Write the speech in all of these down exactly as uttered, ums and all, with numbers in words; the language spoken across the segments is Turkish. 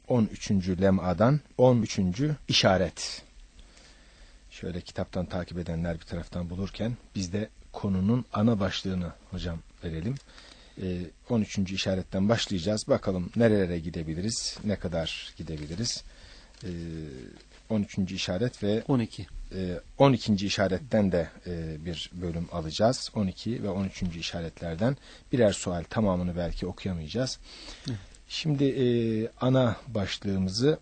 on üçüncü lemadan on üçüncü işaret. Şöyle kitaptan takip edenler bir taraftan bulurken biz de konunun ana başlığını hocam verelim. on üçüncü işaretten başlayacağız. Bakalım nerelere gidebiliriz, ne kadar gidebiliriz. on üçüncü işaret ve on iki. on ikinci işaretten de bir bölüm alacağız. on iki ve on üçüncü işaretlerden birer sual, tamamını belki okuyamayacağız. Hı. Şimdi ana başlığımızı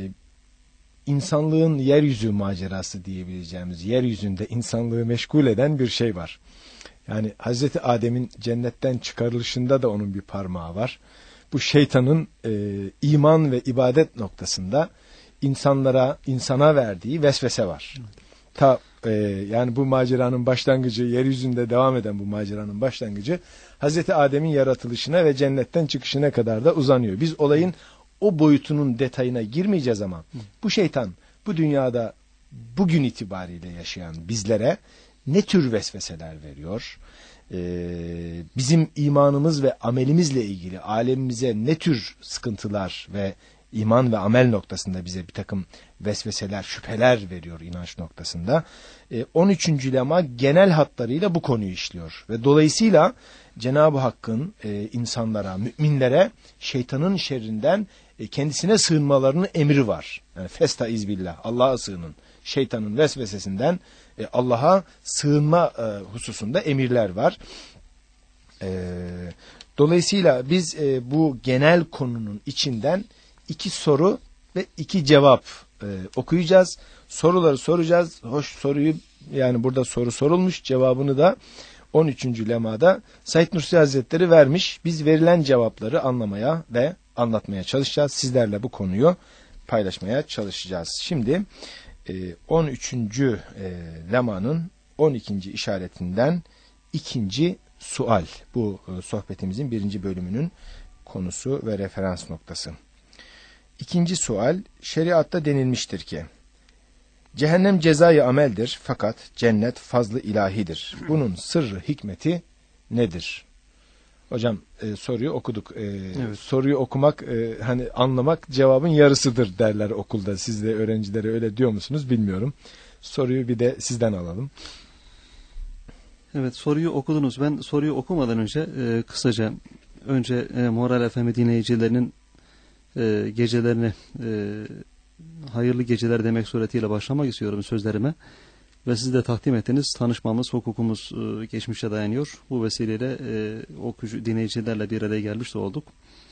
insanlığın yeryüzü macerası diyebileceğimiz, yeryüzünde insanlığı meşgul eden bir şey var. Yani Hazreti Adem'in cennetten çıkarılışında da onun bir parmağı var. Bu şeytanın e, iman ve ibadet noktasında insanlara, insana verdiği vesvese var. Evet. Ta e, yani bu maceranın başlangıcı, yeryüzünde devam eden bu maceranın başlangıcı Hazreti Adem'in yaratılışına ve cennetten çıkışına kadar da uzanıyor. Biz olayın o boyutunun detayına girmeyeceğiz ama bu şeytan bu dünyada bugün itibariyle yaşayan bizlere ne tür vesveseler veriyor? Ee, bizim imanımız ve amelimizle ilgili alemimize ne tür sıkıntılar ve iman ve amel noktasında bize bir takım vesveseler, şüpheler veriyor inanç noktasında. Ee, on üçüncü lema genel hatlarıyla bu konuyu işliyor. Ve dolayısıyla Cenab-ı Hakk'ın e, insanlara, müminlere şeytanın şerrinden e, kendisine sığınmalarının emri var. Yani festaiz billah, Allah'a sığının. Şeytanın vesvesesinden e, Allah'a sığınma e, hususunda emirler var. E, dolayısıyla biz e, bu genel konunun içinden iki soru ve iki cevap e, okuyacağız. Soruları soracağız. Hoş soruyu, yani burada soru sorulmuş, cevabını da on üçüncü lemada Said Nursi Hazretleri vermiş. Biz verilen cevapları anlamaya ve anlatmaya çalışacağız. Sizlerle bu konuyu paylaşmaya çalışacağız. Şimdi on üçüncü lemanın on ikinci işaretinden ikinci sual. Bu sohbetimizin birinci bölümünün konusu ve referans noktası. İkinci sual, şeriatta denilmiştir ki cehennem cezayı ameldir fakat cennet fazlı ilahidir. Bunun sırrı, hikmeti nedir? Hocam e, soruyu okuduk. E, evet. Soruyu okumak, e, hani anlamak cevabın yarısıdır derler okulda. Siz de öğrencilere öyle diyor musunuz bilmiyorum. Soruyu bir de sizden alalım. Evet, soruyu okudunuz. Ben soruyu okumadan önce e, kısaca önce e, Moral F M dinleyicilerinin e, gecelerine e, hayırlı geceler demek suretiyle başlamak istiyorum sözlerime. Ve siz de takdim ettiniz. Tanışmamız, hukukumuz e, geçmişe dayanıyor. Bu vesileyle e, okuyucu dinleyicilerle bir araya gelmiş de olduk.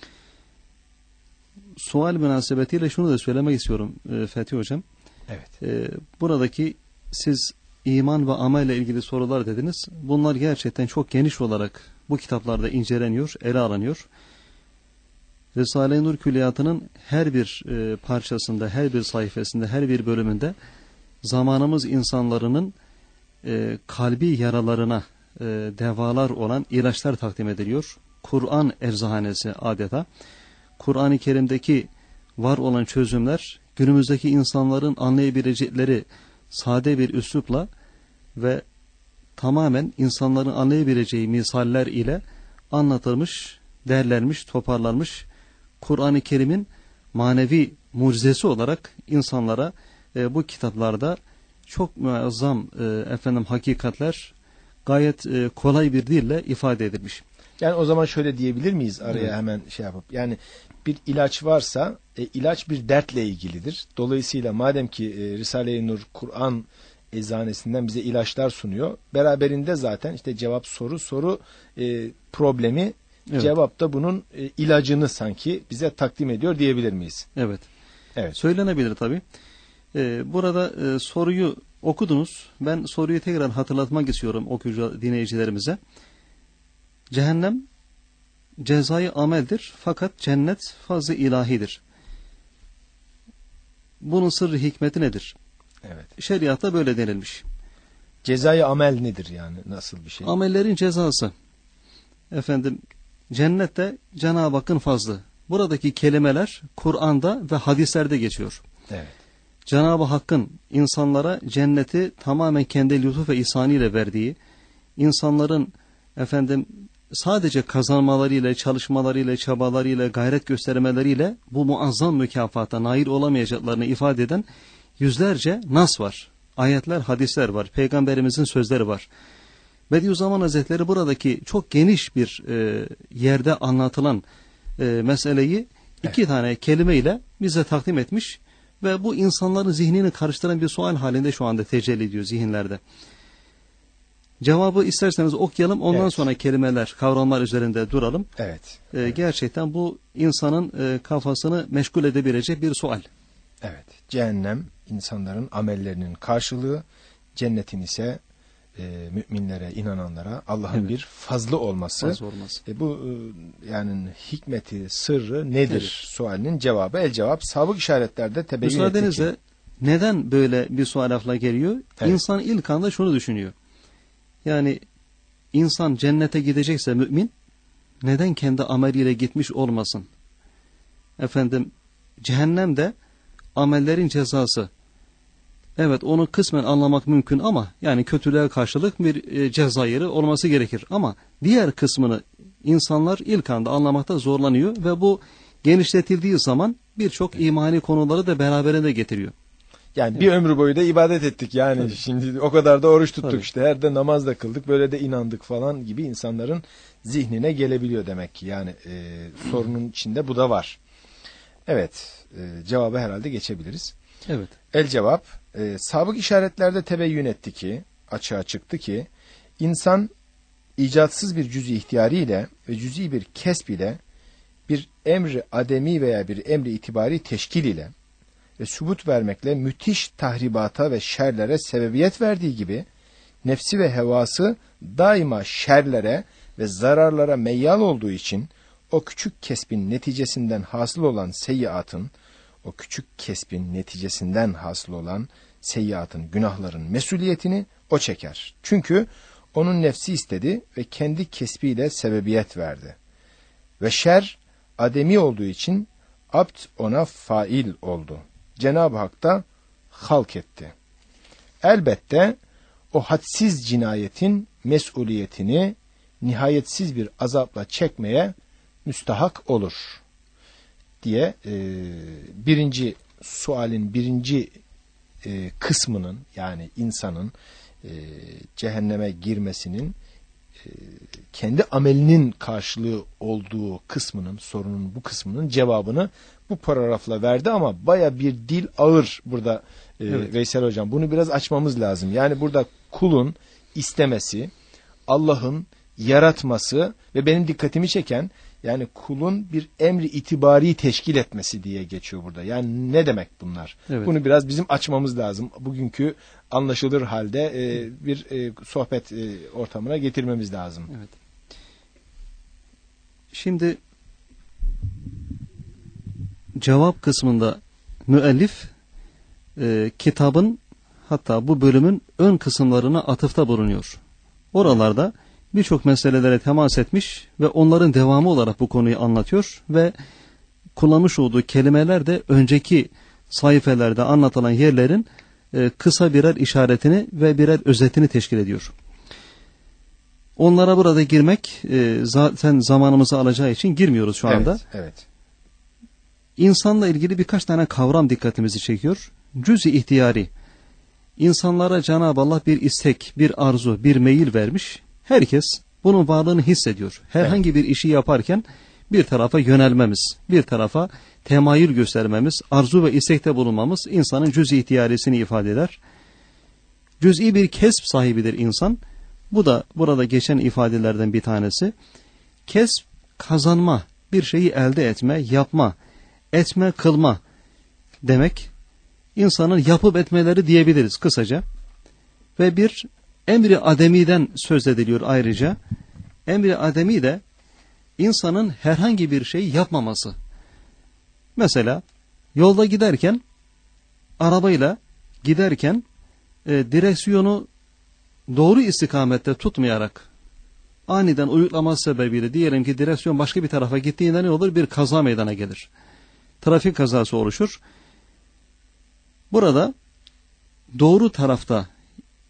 Sual münasebetiyle şunu da söylemek istiyorum e, Fethi Hocam. Evet. E, buradaki siz iman ve amelle ilgili sorular dediniz. Bunlar gerçekten çok geniş olarak bu kitaplarda inceleniyor, ele alınıyor. Risale-i Nur Külliyatı'nın her bir e, parçasında, her bir sayfasında, her bir bölümünde zamanımız insanların e, kalbi yaralarına e, devalar olan ilaçlar takdim ediliyor. Kur'an eczahanesi adeta. Kur'an-ı Kerim'deki var olan çözümler günümüzdeki insanların anlayabilecekleri sade bir üslupla ve tamamen insanların anlayabileceği misaller ile anlatılmış, derlenmiş, toparlanmış Kur'an-ı Kerim'in manevi mucizesi olarak insanlara e, bu kitaplarda çok muazzam e, efendim hakikatler gayet e, kolay bir dille ifade edilmiş. Yani o zaman şöyle diyebilir miyiz araya evet. hemen şey yapıp, yani bir ilaç varsa e, ilaç bir dertle ilgilidir. Dolayısıyla madem ki e, Risale-i Nur Kur'an eczanesinden bize ilaçlar sunuyor, beraberinde zaten işte cevap soru soru e, problemi, evet. cevap da bunun e, ilacını sanki bize takdim ediyor diyebilir miyiz? Evet. Evet. Söylenebilir tabii. Ee, burada e, soruyu okudunuz. Ben soruyu tekrar hatırlatmak istiyorum okuyucu dinleyicilerimize. Cehennem cezayı ameldir fakat cennet fazl-ı ilahidir. Bunun sırrı hikmeti nedir? Evet. Şeriatta böyle denilmiş. Cezayı amel nedir yani? Nasıl bir şey? Amellerin cezası. Efendim cennette Cenab-ı Hakk'ın fazlı. Buradaki kelimeler Kur'an'da ve hadislerde geçiyor. Evet. Cenab-ı Hakk'ın insanlara cenneti tamamen kendi lütuf ve ihsanıyla verdiği, insanların efendim sadece kazanmalarıyla, çalışmalarıyla, çabalarıyla, gayret göstermeleriyle bu muazzam mükafata nail olamayacaklarını ifade eden yüzlerce nas var. Ayetler, hadisler var. Peygamberimizin sözleri var. Bediüzzaman Hazretleri buradaki çok geniş bir e, yerde anlatılan e, meseleyi iki evet. tane kelimeyle bize takdim etmiş ve bu insanların zihnini karıştıran bir sual halinde şu anda tecelli ediyor zihinlerde. Cevabı isterseniz okuyalım, ondan evet. sonra kelimeler, kavramlar üzerinde duralım. Evet. Ee, evet. Gerçekten bu insanın e, kafasını meşgul edebilecek bir sual. Evet. Cehennem insanların amellerinin karşılığı, cennetin ise e, müminlere, inananlara Allah'ın evet. bir fazlı olması. Fazla olması. E, bu e, yani hikmeti, sırrı nedir evet. sualinin cevabı. El cevap sabık işaretlerde tebeyyün etti ki. Müsaadenizle neden böyle bir sual afla geliyor? Evet. İnsan ilk anda şunu düşünüyor. Yani insan cennete gidecekse mümin neden kendi ameliyle gitmiş olmasın? Efendim cehennemde amellerin cezası. Evet, onu kısmen anlamak mümkün ama yani kötülüğe karşılık bir e, ceza yeri olması gerekir. Ama diğer kısmını insanlar ilk anda anlamakta zorlanıyor ve bu genişletildiği zaman birçok imani konuları da beraberinde getiriyor. Yani evet. bir ömrü boyu da ibadet ettik yani Tabii. şimdi o kadar da oruç tuttuk Tabii. işte her de namaz da kıldık böyle de inandık falan gibi insanların zihnine gelebiliyor demek ki yani e, sorunun içinde bu da var. Evet e, cevabı herhalde geçebiliriz. Evet. El cevap e, sabık işaretlerde tebeyyün etti ki açığa çıktı ki insan icatsız bir cüz-i ihtiyari ile ve cüz-i bir kesb ile bir emri ademi veya bir emri itibari teşkil ile ve sübut vermekle müthiş tahribata ve şerlere sebebiyet verdiği gibi nefsi ve hevası daima şerlere ve zararlara meyyal olduğu için o küçük kesbin neticesinden hasıl olan seyyiatın o küçük kesbin neticesinden hasıl olan seyyiatın, günahların mesuliyetini o çeker. Çünkü onun nefsi istedi ve kendi kesbiyle sebebiyet verdi. Ve şer ademi olduğu için abd ona fail oldu. Cenab-ı Hak da halk etti. Elbette o hadsiz cinayetin mesuliyetini nihayetsiz bir azapla çekmeye müstahak olur diye e, birinci sualin birinci e, kısmının yani insanın e, cehenneme girmesinin e, kendi amelinin karşılığı olduğu kısmının sorunun bu kısmının cevabını bu paragrafla verdi ama baya bir dil ağır burada e, evet. Veysel Hocam bunu biraz açmamız lazım. Yani burada kulun istemesi, Allah'ın yaratması ve benim dikkatimi çeken yani kulun bir emri itibari teşkil etmesi diye geçiyor burada. Yani ne demek bunlar? Evet. Bunu biraz bizim açmamız lazım. Bugünkü anlaşılır halde e, bir e, sohbet e, ortamına getirmemiz lazım. Evet. Şimdi cevap kısmında müellif e, kitabın hatta bu bölümün ön kısımlarına atıfta bulunuyor. Oralarda birçok meselelere temas etmiş ve onların devamı olarak bu konuyu anlatıyor ve kullanmış olduğu kelimeler de önceki sayfelerde anlatılan yerlerin e, kısa birer işaretini ve birer özetini teşkil ediyor. Onlara burada girmek e, zaten zamanımızı alacağı için girmiyoruz şu anda. Evet, evet. İnsanla ilgili birkaç tane kavram dikkatimizi çekiyor. Cüz-i ihtiyari. İnsanlara Cenab-ı Allah bir istek, bir arzu, bir meyil vermiş. Herkes bunun varlığını hissediyor. Herhangi bir işi yaparken bir tarafa yönelmemiz, bir tarafa temayül göstermemiz, arzu ve istekte bulunmamız insanın cüz-i ihtiyarisini ifade eder. Cüz'i bir kesb sahibidir insan. Bu da burada geçen ifadelerden bir tanesi. Kesb, kazanma, bir şeyi elde etme, yapma, etme, kılma demek. İnsanın yapıp etmeleri diyebiliriz kısaca. Ve bir emri ademiden söz ediliyor ayrıca. Emri ademi de insanın herhangi bir şey yapmaması. Mesela yolda giderken, arabayla giderken e, direksiyonu doğru istikamette tutmayarak aniden uyuklaması sebebiyle diyelim ki direksiyon başka bir tarafa gittiğinde ne olur? Bir kaza meydana gelir. Trafik kazası oluşur. Burada doğru tarafta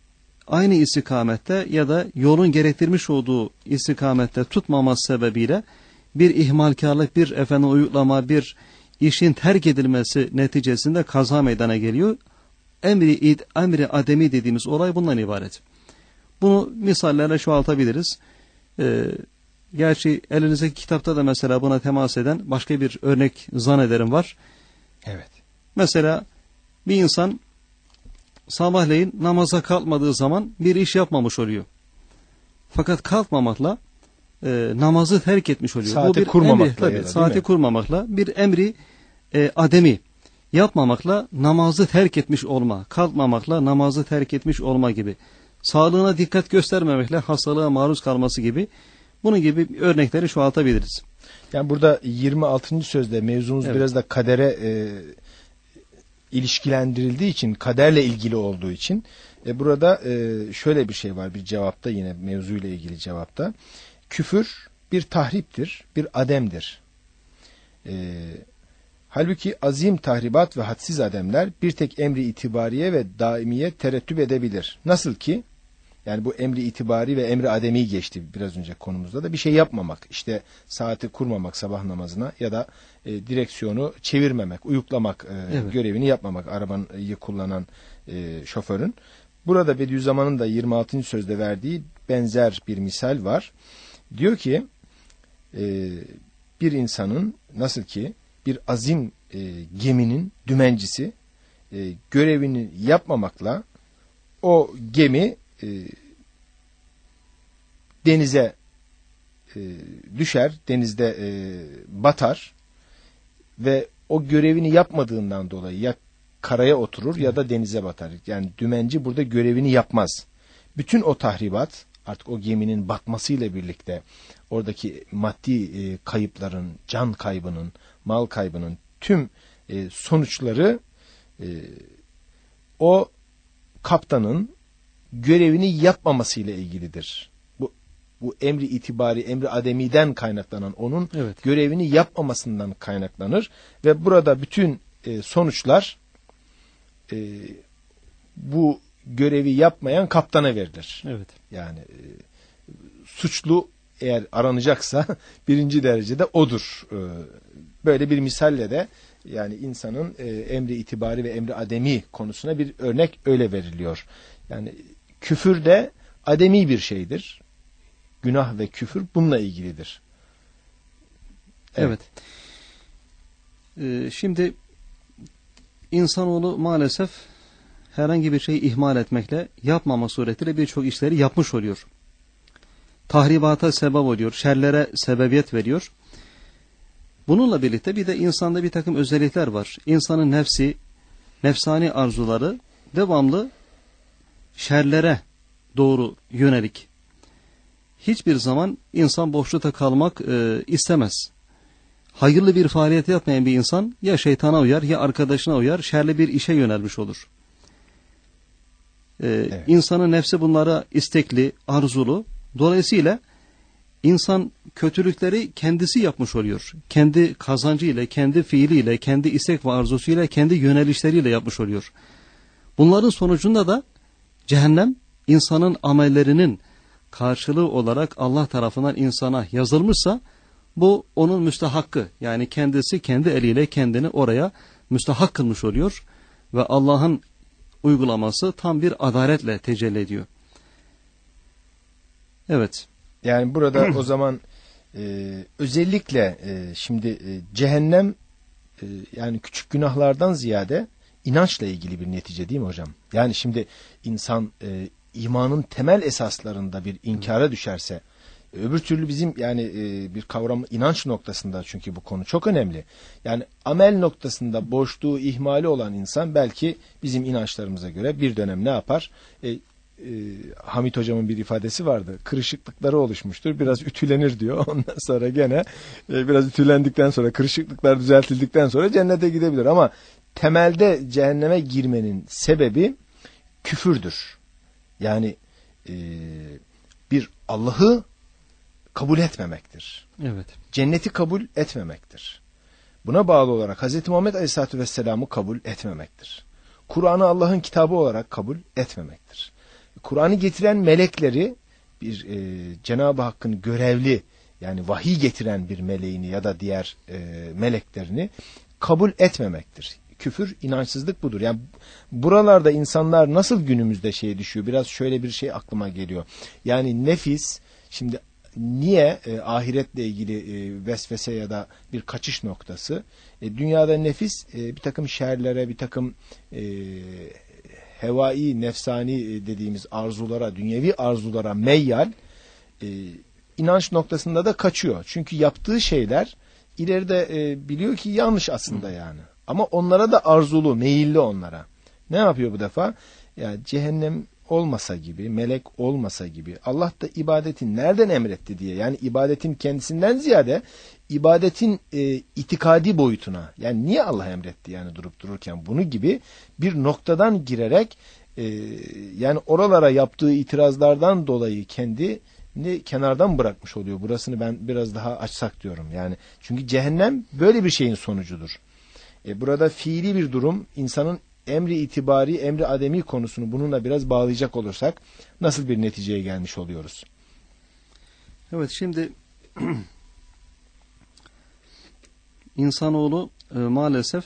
aynı istikamette ya da yolun gerektirmiş olduğu istikamette tutmaması sebebiyle bir ihmalkarlık, bir efendim uyuklama, bir işin terk edilmesi neticesinde kaza meydana geliyor. Emri, emri ademi dediğimiz olay bundan ibaret. Bunu misallerle çoğaltabiliriz. Ee, gerçi elinizdeki kitapta da mesela buna temas eden başka bir örnek zannederim var. Evet. Mesela bir insan sabahleyin namaza kalkmadığı zaman bir iş yapmamış oluyor. Fakat kalkmamakla e, namazı terk etmiş oluyor. Saati Bu bir kurmamakla emri, tabii, ya da, saati kurmamakla bir emri e, ademi yapmamakla namazı terk etmiş olma, kalkmamakla namazı terk etmiş olma gibi. Sağlığına dikkat göstermemekle hastalığa maruz kalması gibi, bunun gibi örnekleri çoğaltabiliriz. Yani burada yirmi altıncı sözde mevzumuz evet. biraz da kadere e, ilişkilendirildiği için, kaderle ilgili olduğu için e, burada e, şöyle bir şey var bir cevapta, yine mevzuyla ilgili cevapta. Küfür bir tahriptir, bir ademdir. E, halbuki azim tahribat ve hadsiz ademler bir tek emri itibariye ve daimiye terettüp edebilir. Nasıl ki? Yani bu emri itibari ve emri ademi geçti biraz önce konumuzda da. Bir şey yapmamak, işte saati kurmamak sabah namazına ya da e, direksiyonu çevirmemek, uyuklamak e, evet. görevini yapmamak arabayı kullanan e, şoförün. Burada Bediüzzaman'ın da yirmi altıncı sözde verdiği benzer bir misal var. Diyor ki e, bir insanın nasıl ki bir azim e, geminin dümencisi e, görevini yapmamakla o gemi e, denize e, düşer, denizde e, batar ve o görevini yapmadığından dolayı ya karaya oturur ya da denize batar. Yani dümenci burada görevini yapmaz. Bütün o tahribat, artık o geminin batmasıyla birlikte oradaki maddi e, kayıpların, can kaybının, mal kaybının tüm e, sonuçları e, o kaptanın görevini yapmamasıyla ilgilidir. Bu bu emri itibari, emri ademiden kaynaklanan onun evet. görevini yapmamasından kaynaklanır ve burada bütün e, sonuçlar e, bu görevi yapmayan kaptana verilir. Evet. Yani e, suçlu eğer aranacaksa birinci derecede odur. E, böyle bir misalle de yani insanın e, emri itibari ve emri ademi konusuna bir örnek öyle veriliyor. Yani küfür de ademi bir şeydir. Günah ve küfür bununla ilgilidir. Evet. evet. Ee, şimdi insanoğlu maalesef herhangi bir şeyi ihmal etmekle, yapmama suretiyle birçok işleri yapmış oluyor. Tahribata sebep oluyor, şerlere sebebiyet veriyor. Bununla birlikte bir de insanda bir takım özellikler var. İnsanın nefsi, nefsani arzuları devamlı şerlere doğru yönelik. Hiçbir zaman insan boşlukta kalmak e, istemez. Hayırlı bir faaliyet yapmayan bir insan ya şeytana uyar ya arkadaşına uyar, şerli bir işe yönelmiş olur. E, evet. İnsanın nefsi bunlara istekli, arzulu. Dolayısıyla insan kötülükleri kendisi yapmış oluyor. Kendi kazancıyla, kendi fiiliyle, kendi istek ve arzusuyla, kendi yönelişleriyle yapmış oluyor. Bunların sonucunda da cehennem insanın amellerinin karşılığı olarak Allah tarafından insana yazılmışsa bu onun müstehakkı. Yani kendisi kendi eliyle kendini oraya müstahak kılmış oluyor ve Allah'ın uygulaması tam bir adaletle tecelli ediyor. Evet. Yani burada o zaman e, özellikle e, şimdi e, cehennem e, yani küçük günahlardan ziyade inançla ilgili bir netice değil mi hocam? Yani şimdi insan e, imanın temel esaslarında bir inkara düşerse, öbür türlü bizim yani e, bir kavram inanç noktasında, çünkü bu konu çok önemli. Yani amel noktasında boşluğu, ihmali olan insan belki bizim inançlarımıza göre bir dönem ne yapar? E, e, Hamit hocamın bir ifadesi vardı. Kırışıklıkları oluşmuştur. Biraz ütülenir diyor. Ondan sonra gene e, biraz ütülendikten sonra, kırışıklıklar düzeltildikten sonra cennete gidebilir. Ama temelde cehenneme girmenin sebebi küfürdür. Yani e, bir Allah'ı kabul etmemektir. Evet. Cenneti kabul etmemektir. Buna bağlı olarak Hz. Muhammed Aleyhisselatü Vesselam'ı kabul etmemektir. Kur'an'ı Allah'ın kitabı olarak kabul etmemektir. Kur'an'ı getiren melekleri bir e, Cenab-ı Hakk'ın görevli yani vahiy getiren bir meleğini ya da diğer e, meleklerini kabul etmemektir. Küfür, inançsızlık budur. Yani buralarda insanlar nasıl günümüzde şeye düşüyor? Biraz şöyle bir şey aklıma geliyor. Yani nefis, şimdi niye e, ahiretle ilgili e, vesvese ya da bir kaçış noktası? E, dünyada nefis e, bir takım şerlere, bir takım e, hevai, nefsani dediğimiz arzulara, dünyevi arzulara meyyal, e, inanç noktasında da kaçıyor. Çünkü yaptığı şeyler ileride e, biliyor ki yanlış aslında yani. Ama onlara da arzulu, meyilli onlara. Ne yapıyor bu defa? Ya cehennem olmasa gibi, melek olmasa gibi, Allah da ibadetin nereden emretti diye, yani ibadetin kendisinden ziyade ibadetin e, itikadi boyutuna, yani niye Allah emretti yani durup dururken, bunu gibi bir noktadan girerek e, yani oralara yaptığı itirazlardan dolayı kendini kenardan bırakmış oluyor. Burasını ben biraz daha açsak diyorum yani, çünkü cehennem böyle bir şeyin sonucudur. E, burada fiili bir durum, insanın emri itibari, emri ademi konusunu bununla biraz bağlayacak olursak nasıl bir neticeye gelmiş oluyoruz? Evet, şimdi insanoğlu e, maalesef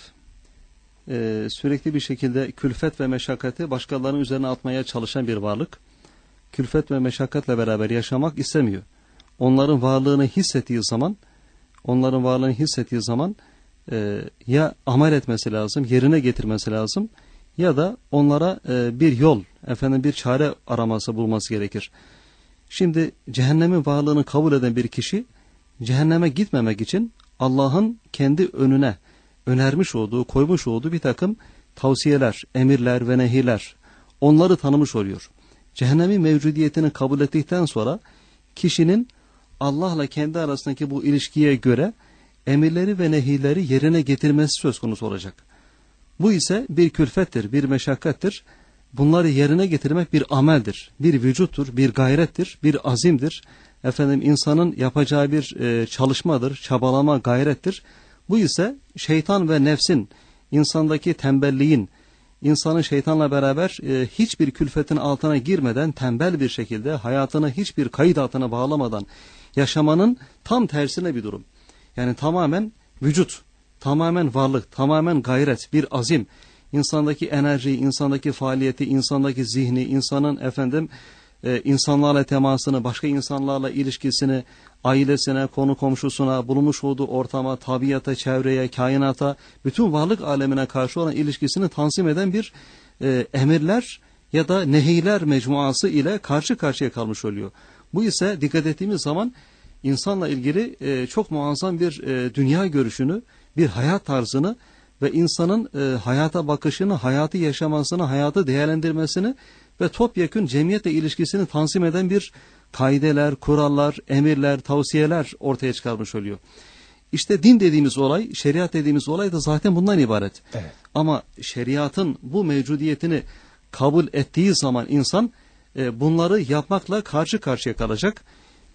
e, sürekli bir şekilde külfet ve meşakkati başkalarının üzerine atmaya çalışan bir varlık. Külfet ve meşakkatle beraber yaşamak istemiyor. Onların varlığını hissettiği zaman, onların varlığını hissettiği zaman e, ya amel etmesi lazım, yerine getirmesi lazım, ya da onlara e, bir yol, efendim bir çare araması, bulması gerekir. Şimdi cehennemin varlığını kabul eden bir kişi, cehenneme gitmemek için Allah'ın kendi önüne önermiş olduğu, koymuş olduğu bir takım tavsiyeler, emirler ve nehiler, onları tanımış oluyor. Cehennemin mevcudiyetini kabul ettikten sonra kişinin Allah'la kendi arasındaki bu ilişkiye göre emirleri ve nehileri yerine getirmesi söz konusu olacak. Bu ise bir külfettir, bir meşakkattir. Bunları yerine getirmek bir ameldir, bir vücuttur, bir gayrettir, bir azimdir. Efendim insanın yapacağı bir e, çalışmadır, çabalama, gayrettir. Bu ise şeytan ve nefsin, insandaki tembelliğin, insanın şeytanla beraber e, hiçbir külfetin altına girmeden, tembel bir şekilde hayatını hiçbir kayıt altına bağlamadan yaşamanın tam tersine bir durum. Yani tamamen vücut, tamamen varlık, tamamen gayret, bir azim, insandaki enerjiyi, insandaki faaliyeti, insandaki zihni, insanın efendim e, insanlarla temasını, başka insanlarla ilişkisini, ailesine, konu komşusuna, bulunmuş olduğu ortama, tabiata, çevreye, kainata, bütün varlık alemine karşı olan ilişkisini tanzim eden bir e, emirler ya da nehiler mecmuası ile karşı karşıya kalmış oluyor. Bu ise dikkat ettiğimiz zaman insanla ilgili e, çok muazzam bir e, dünya görüşünü, bir hayat tarzını ve insanın e, hayata bakışını, hayatı yaşamasını, hayatı değerlendirmesini ve topyekün cemiyetle ilişkisini tanzim eden bir kaideler, kurallar, emirler, tavsiyeler ortaya çıkarmış oluyor. İşte din dediğimiz olay, şeriat dediğimiz olay da zaten bundan ibaret. Evet. Ama şeriatın bu mevcudiyetini kabul ettiği zaman insan e, bunları yapmakla karşı karşıya kalacak.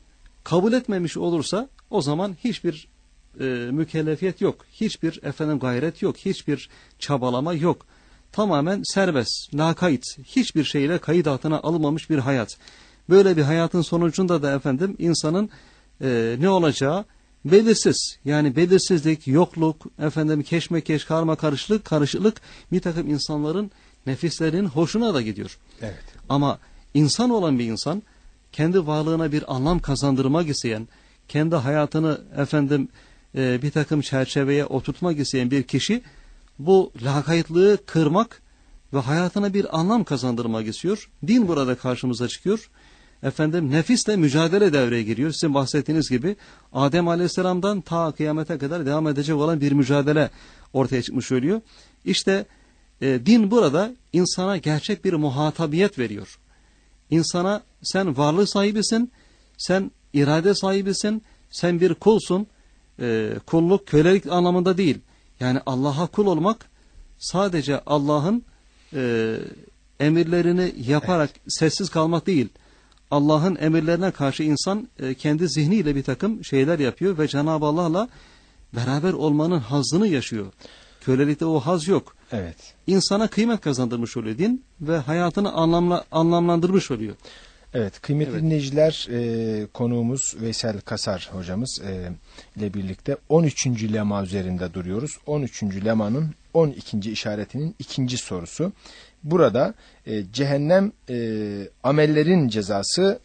Kabul etmemiş olursa o zaman hiçbir e, mükellefiyet yok, hiçbir efendim gayret yok, hiçbir çabalama yok. Tamamen serbest, lakayt, hiçbir şeyle kayıt altına alınmamış bir hayat. Böyle bir hayatın sonucunda da efendim insanın e, ne olacağı belirsiz. Yani belirsizlik, yokluk, efendim keşmekeş, karma karışıklık, karışıklık bir takım insanların nefislerinin hoşuna da gidiyor. Evet. Ama insan olan bir insan, kendi varlığına bir anlam kazandırmak isteyen, kendi hayatını efendim e, bir takım çerçeveye oturtmak isteyen bir kişi, bu lakaytlığı kırmak ve hayatına bir anlam kazandırmak istiyor. Din burada karşımıza çıkıyor. Efendim nefisle mücadele devreye giriyor. Sizin bahsettiğiniz gibi Adem Aleyhisselam'dan ta kıyamete kadar devam edecek olan bir mücadele ortaya çıkmış oluyor. İşte e, din burada insana gerçek bir muhatabiyet veriyor. İnsana sen varlık sahibisin, sen irade sahibisin, sen bir kulsun. E, kulluk kölelik anlamında değil. Yani Allah'a kul olmak sadece Allah'ın e, emirlerini yaparak evet. sessiz kalmak değil. Allah'ın emirlerine karşı insan e, kendi zihniyle bir takım şeyler yapıyor ve Cenab-ı Allah'la beraber olmanın hazzını yaşıyor. Kölelikte o haz yok. Evet. İnsana kıymet kazandırmış oluyor din ve hayatını anlamla, anlamlandırmış oluyor. Evet, kıymetli Evet. dinleyiciler, e, konuğumuz Veysel Kasar hocamız e, ile birlikte on üçüncü lema üzerinde duruyoruz. on üçüncü lemanın on ikinci işaretinin ikinci sorusu. Burada e, cehennem e, amellerin cezasıdır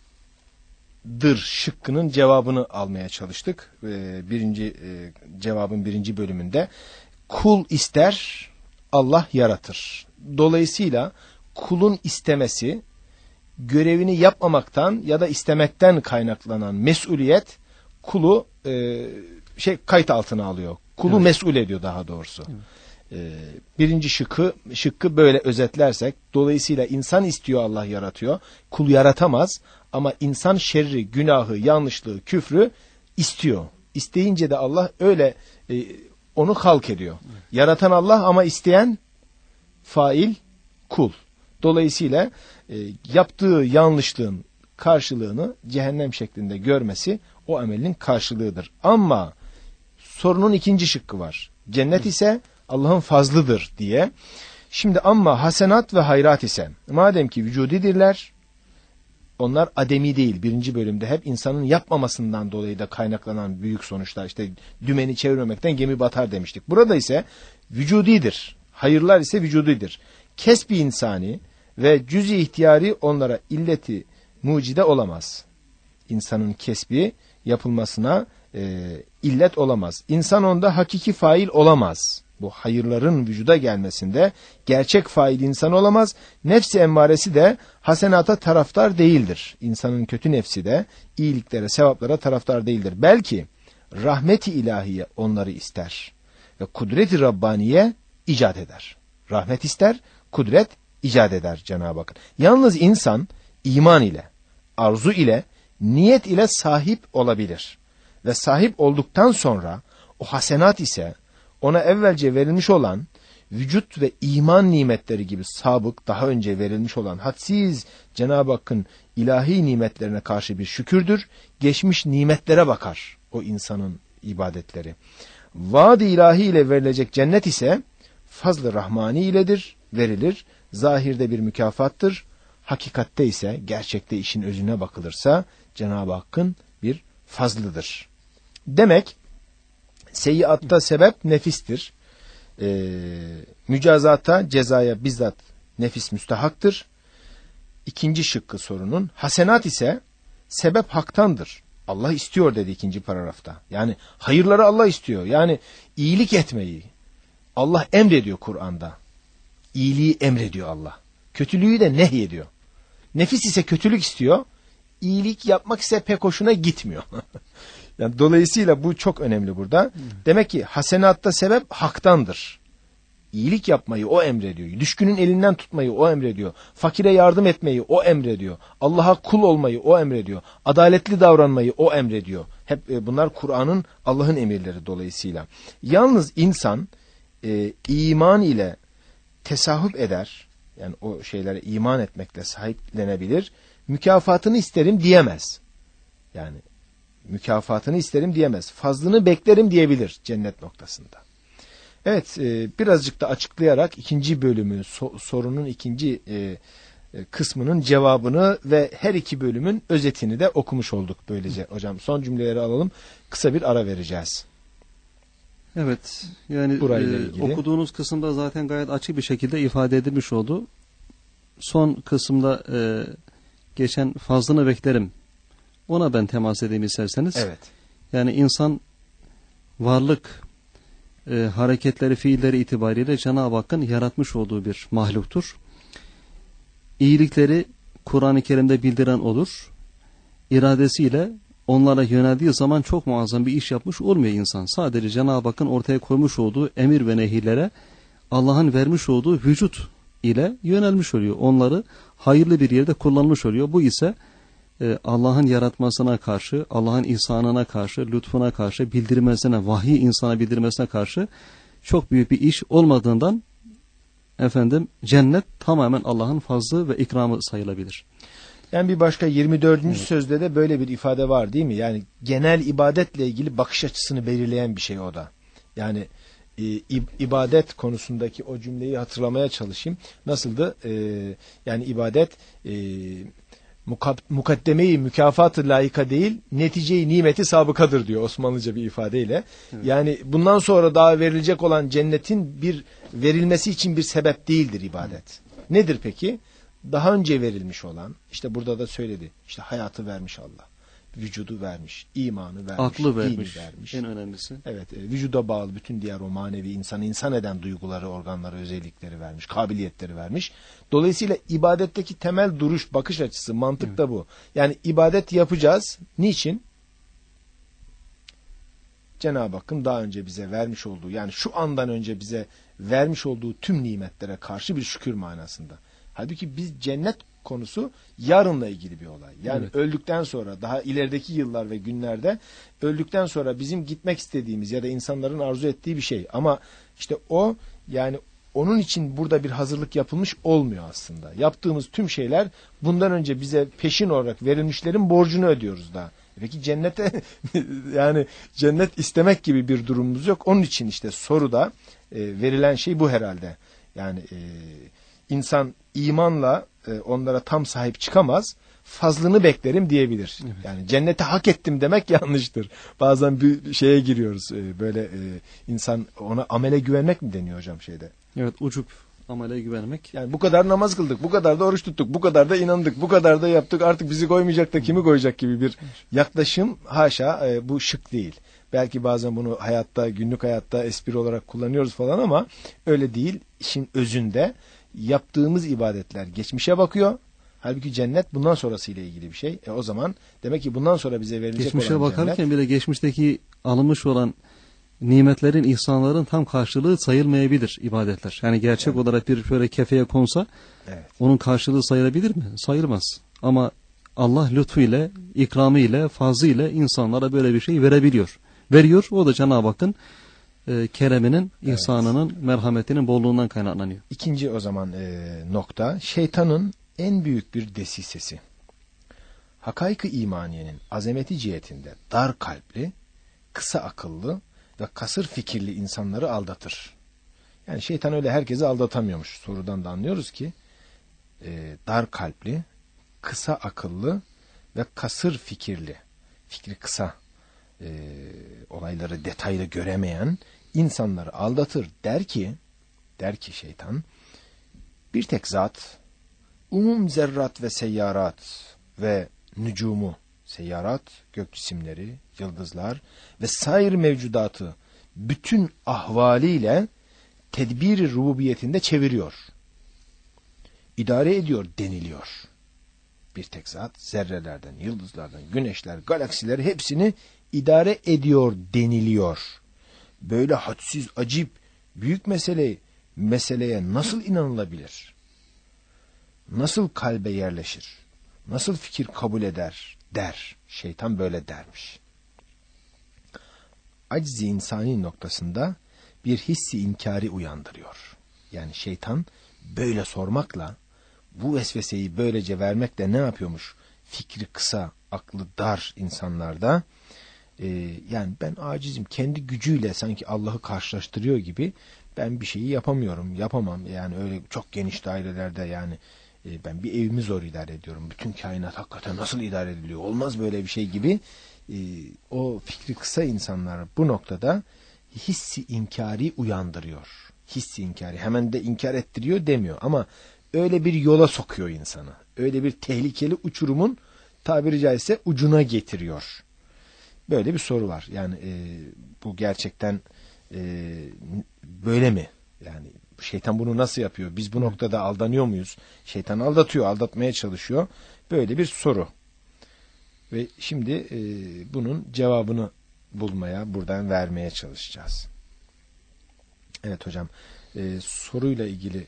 şıkkının cevabını almaya çalıştık. E, birinci e, cevabın birinci bölümünde kul ister, Allah yaratır. Dolayısıyla kulun istemesi, görevini yapmamaktan ya da istemekten kaynaklanan mesuliyet kulu e, şey kayıt altına alıyor. Kulu evet. mesul ediyor daha doğrusu. Evet. E, birinci şıkkı şıkkı böyle özetlersek, dolayısıyla insan istiyor, Allah yaratıyor. Kul yaratamaz ama insan şerri, günahı, yanlışlığı, küfrü istiyor. İsteyince de Allah öyle e, onu halk ediyor. Evet. Yaratan Allah ama isteyen fail kul. Dolayısıyla e, yaptığı yanlışlığın karşılığını cehennem şeklinde görmesi o amelin karşılığıdır. Ama sorunun ikinci şıkkı var. Cennet ise Allah'ın fazlıdır diye. Şimdi ama hasenat ve hayrat ise madem ki vücudidirler, onlar ademi değil. Birinci bölümde hep insanın yapmamasından dolayı da kaynaklanan büyük sonuçlar. İşte dümeni çevirmemekten gemi batar demiştik. Burada ise vücudidir. Hayırlar ise vücudidir. Kesbi insani ve cüz-i ihtiyari onlara illeti mucide olamaz. İnsanın kesbi yapılmasına e, illet olamaz. İnsan onda hakiki fail olamaz. Bu hayırların vücuda gelmesinde gerçek fail insan olamaz. Nefsi emmaresi de hasenata taraftar değildir. İnsanın kötü nefsi de iyiliklere, sevaplara taraftar değildir. Belki rahmeti ilahiye onları ister ve kudret-i Rabbaniye icat eder. Rahmet ister, kudret icat eder Cenab-ı Hak. Yalnız insan iman ile, arzu ile, niyet ile sahip olabilir. Ve sahip olduktan sonra o hasenat ise ona evvelce verilmiş olan vücut ve iman nimetleri gibi sabık, daha önce verilmiş olan hadsiz Cenab-ı Hakk'ın ilahi nimetlerine karşı bir şükürdür. Geçmiş nimetlere bakar o insanın ibadetleri. Vaad-ı ilahi ile verilecek cennet ise fazl-ı rahmani iledir, verilir. Zahirde bir mükafattır. Hakikatte ise, gerçekte işin özüne bakılırsa Cenab-ı Hakk'ın bir fazlıdır. Demek seyyiatta sebep nefistir. Ee, mücazata, cezaya bizzat nefis müstahaktır. İkinci şıkkı sorunun. Hasenat ise sebep haktandır. Allah istiyor dedi ikinci paragrafta. Yani hayırları Allah istiyor. Yani iyilik etmeyi Allah emrediyor Kur'an'da. İyiliği emrediyor Allah. Kötülüğü de nehyediyor. Nefis ise kötülük istiyor. İyilik yapmak ise pek hoşuna gitmiyor. Yani dolayısıyla bu çok önemli burada. Hmm. Demek ki hasenatta sebep haktandır. İyilik yapmayı o emrediyor. Düşkünün elinden tutmayı o emrediyor. Fakire yardım etmeyi o emrediyor. Allah'a kul olmayı o emrediyor. Adaletli davranmayı o emrediyor. Hep e, bunlar Kur'an'ın, Allah'ın emirleri dolayısıyla. Yalnız insan e, iman ile tesahüp eder. Yani o şeylere iman etmekle sahiplenebilir. Mükafatını isterim diyemez. Yani mükafatını isterim diyemez. Fazlını beklerim diyebilir cennet noktasında. Evet, e, birazcık da açıklayarak ikinci bölümü, so- sorunun ikinci e, e, kısmının cevabını ve her iki bölümün özetini de okumuş olduk böylece. Hocam son cümleleri alalım. Kısa bir ara vereceğiz. Evet, yani e, okuduğunuz kısımda zaten gayet açık bir şekilde ifade edilmiş oldu. Son kısımda e, geçen fazlını beklerim. Ona ben temas edeyim isterseniz. Evet. Yani insan varlık e, hareketleri, fiilleri itibariyle Cenab-ı Hakk'ın yaratmış olduğu bir mahluktur. İyilikleri Kur'an-ı Kerim'de bildiren olur. İradesiyle onlara yöneldiği zaman çok muazzam bir iş yapmış olmuyor insan. Sadece Cenab-ı Hakk'ın ortaya koymuş olduğu emir ve nehirlere Allah'ın vermiş olduğu vücut ile yönelmiş oluyor. Onları hayırlı bir yerde kullanmış oluyor. Bu ise e, Allah'ın yaratmasına karşı, Allah'ın ihsanına karşı, lütfuna karşı, bildirmesine, vahiy insana bildirmesine karşı çok büyük bir iş olmadığından efendim cennet tamamen Allah'ın fazlı ve ikramı sayılabilir. Yani bir başka yirmi dördüncü Evet. sözde de böyle bir ifade var değil mi? Yani genel ibadetle ilgili bakış açısını belirleyen bir şey o da. Yani e, ibadet konusundaki o cümleyi hatırlamaya çalışayım. Nasıldı? E, yani ibadet e, mukaddemeyi mükafatı layıka değil, neticeyi nimeti sabıkadır diyor Osmanlıca bir ifadeyle. Evet. Yani bundan sonra daha verilecek olan cennetin bir verilmesi için bir sebep değildir ibadet. Evet. Nedir peki? Daha önce verilmiş olan, işte burada da söyledi, işte hayatı vermiş Allah. Vücudu vermiş, imanı vermiş, aklı vermiş, vermiş. En önemlisi. Evet, e, vücuda bağlı bütün diğer o manevi insanı insan eden duyguları, organları, özellikleri vermiş, kabiliyetleri vermiş. Dolayısıyla ibadetteki temel duruş, bakış açısı, mantık evet. da bu. Yani ibadet yapacağız. Niçin? Cenab-ı Hakk'ın daha önce bize vermiş olduğu, yani şu andan önce bize vermiş olduğu tüm nimetlere karşı bir şükür manasında. Halbuki biz cennet konusu yarınla ilgili bir olay. Yani evet. öldükten sonra, daha ilerideki yıllar ve günlerde öldükten sonra bizim gitmek istediğimiz ya da insanların arzu ettiği bir şey. Ama işte o, yani onun için burada bir hazırlık yapılmış olmuyor aslında. Yaptığımız tüm şeyler bundan önce bize peşin olarak verilmişlerin borcunu ödüyoruz daha. Peki cennete yani cennet istemek gibi bir durumumuz yok. Onun için işte soruda e, verilen şey bu herhalde. Yani e, insan imanla e, onlara tam sahip çıkamaz. Fazlını beklerim diyebilir. Evet. Yani cennete hak ettim demek yanlıştır. Bazen bir şeye giriyoruz. E, böyle e, insan ona amele güvenmek mi deniyor hocam şeyde? Evet, ucup amele güvenmek. Yani bu kadar namaz kıldık, bu kadar da oruç tuttuk, bu kadar da inandık, bu kadar da yaptık, artık bizi koymayacak da kimi koyacak gibi bir yaklaşım haşa e, bu şık değil. Belki bazen bunu hayatta, günlük hayatta espri olarak kullanıyoruz falan ama öyle değil. İşin özünde yaptığımız ibadetler geçmişe bakıyor. Halbuki cennet bundan sonrasıyla ilgili bir şey. E o zaman demek ki bundan sonra bize verilecek geçmişe olan bakarken cennet... bile geçmişteki alınmış olan nimetlerin, ihsanların tam karşılığı sayılmayabilir ibadetler. Yani gerçek evet. olarak bir şöyle kefeye konsa evet. onun karşılığı sayılabilir mi? Sayılmaz. Ama Allah lütfuyla, ikramıyla, fazlıyla insanlara böyle bir şey verebiliyor. Veriyor. O da Cenab-ı Hakk'ın e, kereminin, evet. ihsanının, merhametinin bolluğundan kaynaklanıyor. İkinci o zaman e, nokta, şeytanın en büyük bir desisesi. Hakaik-ı imaniyenin azameti cihetinde dar kalpli, kısa akıllı ve kasır fikirli insanları aldatır. Yani şeytan öyle herkesi aldatamıyormuş. Sorudan da anlıyoruz ki e, dar kalpli, kısa akıllı ve kasır fikirli, fikri kısa, e, olayları detaylı göremeyen insanları aldatır. Der ki, der ki şeytan, bir tek zat, umum zerrat ve seyyarat ve nücumu, seyyarat, gök cisimleri, yıldızlar ve sair mevcudatı bütün ahvaliyle tedbir-i rububiyetinde çeviriyor. İdare ediyor deniliyor. Bir tek zat zerrelerden, yıldızlardan, güneşler, galaksileri hepsini idare ediyor deniliyor. Böyle hadsiz, acip, büyük mesele, meseleye nasıl inanılabilir? Nasıl kalbe yerleşir? Nasıl fikir kabul eder? Der. Şeytan böyle dermiş. Aczi insani noktasında bir hissi inkari uyandırıyor. Yani şeytan böyle sormakla, bu vesveseyi böylece vermekle ne yapıyormuş? Fikri kısa, aklı dar insanlarda, e, yani ben acizim, kendi gücüyle sanki Allah'ı karşılaştırıyor gibi, ben bir şeyi yapamıyorum, yapamam. Yani öyle çok geniş dairelerde, yani e, ben bir evimi zor idare ediyorum. Bütün kainat hakikaten nasıl idare ediliyor? Olmaz böyle bir şey gibi. E, o fikri kısa insanlar bu noktada hissi inkari uyandırıyor. Hissi inkari. Hemen de inkar ettiriyor demiyor ama öyle bir yola sokuyor insanı. Öyle bir tehlikeli uçurumun tabiri caizse ucuna getiriyor. Böyle bir soru var. Yani e, bu gerçekten e, böyle mi? Yani şeytan bunu nasıl yapıyor? Biz bu noktada aldanıyor muyuz? Şeytan aldatıyor, aldatmaya çalışıyor. Böyle bir soru. Ve şimdi e, bunun cevabını bulmaya, buradan vermeye çalışacağız. Evet hocam, e, soruyla ilgili...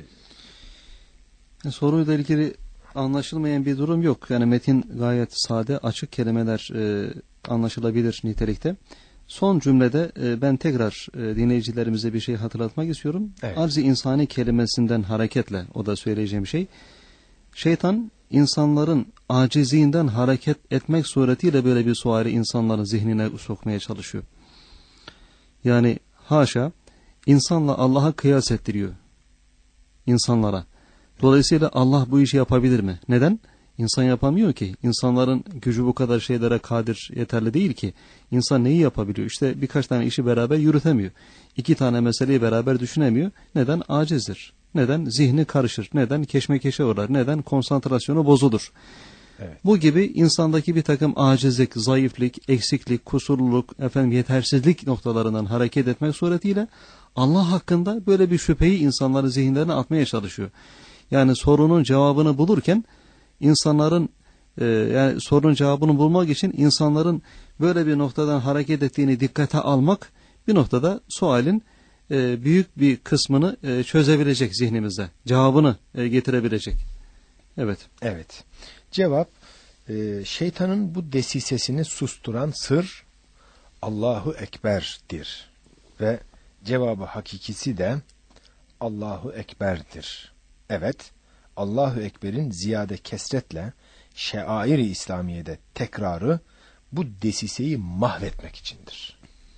E... Soruyla ilgili anlaşılmayan bir durum yok. Yani metin gayet sade, açık kelimeler e, anlaşılabilir nitelikte. Son cümlede e, ben tekrar e, dinleyicilerimize bir şey hatırlatmak istiyorum. Evet. Arz-ı insani kelimesinden hareketle, o da söyleyeceğim şey. Şeytan insanların acizinden hareket etmek suretiyle böyle bir suali insanların zihnine sokmaya çalışıyor. Yani haşa insanla Allah'a kıyas ettiriyor. İnsanlara. Dolayısıyla Allah bu işi yapabilir mi? Neden? İnsan yapamıyor ki. İnsanların gücü bu kadar şeylere kadir, yeterli değil ki. İnsan neyi yapabiliyor? İşte birkaç tane işi beraber yürütemiyor. İki tane meseleyi beraber düşünemiyor. Neden? Acizdir. Neden? Zihni karışır. Neden? Keşmekeşe uğrar. Neden? Konsantrasyonu bozulur. Evet. Bu gibi insandaki bir takım acizlik, zayıflık, eksiklik, kusurluluk, efendim yetersizlik noktalarından hareket etmek suretiyle Allah hakkında böyle bir şüpheyi insanların zihinlerine atmaya çalışıyor. Yani sorunun cevabını bulurken insanların e, yani sorunun cevabını bulmak için insanların böyle bir noktadan hareket ettiğini dikkate almak bir noktada sualin e, büyük bir kısmını e, çözebilecek zihnimizde. Cevabını e, getirebilecek. Evet. Evet. Cevap e, şeytanın bu desisesini susturan sır Allahu Ekber'dir. Ve cevabı hakikisi de Allahu Ekber'dir. Evet, Allahu Ekber'in ziyade kesretle şeair-i İslamiye'de tekrarı bu desiseyi mahvetmek içindir.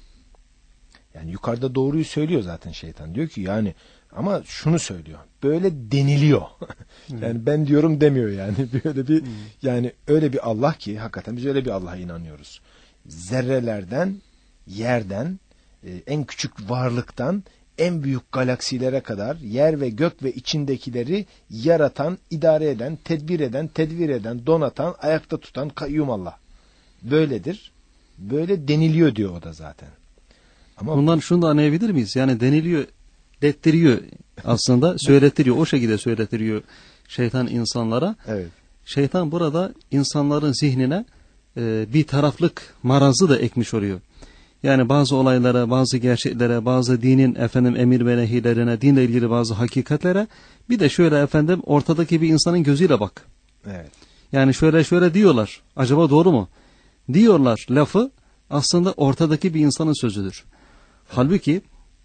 Yani yukarıda doğruyu söylüyor zaten şeytan. Diyor ki yani ama şunu söylüyor. Böyle deniliyor. Yani ben diyorum demiyor yani. Böyle bir yani öyle bir Allah ki hakikaten biz öyle bir Allah'a inanıyoruz. Zerrelerden, yerden, en küçük varlıktan en büyük galaksilere kadar yer ve gök ve içindekileri yaratan, idare eden, tedbir eden, tedbir eden, donatan, ayakta tutan kayyum Allah. Böyledir. Böyle deniliyor diyor o da zaten. Ama bundan şunu da anlayabilir miyiz? Yani deniliyor, dettiriyor aslında, söylettiriyor. O şekilde söylettiriyor şeytan insanlara. Evet. Şeytan burada insanların zihnine e, bir taraflık marazı da ekmiş oluyor. Yani bazı olaylara, bazı gerçeklere, bazı dinin efendim emir ve nehirlerine, dinle ilgili bazı hakikatlere bir de şöyle efendim ortadaki bir insanın gözüyle bak. Evet. Yani şöyle şöyle diyorlar. Acaba doğru mu? Diyorlar lafı aslında ortadaki bir insanın sözüdür. Halbuki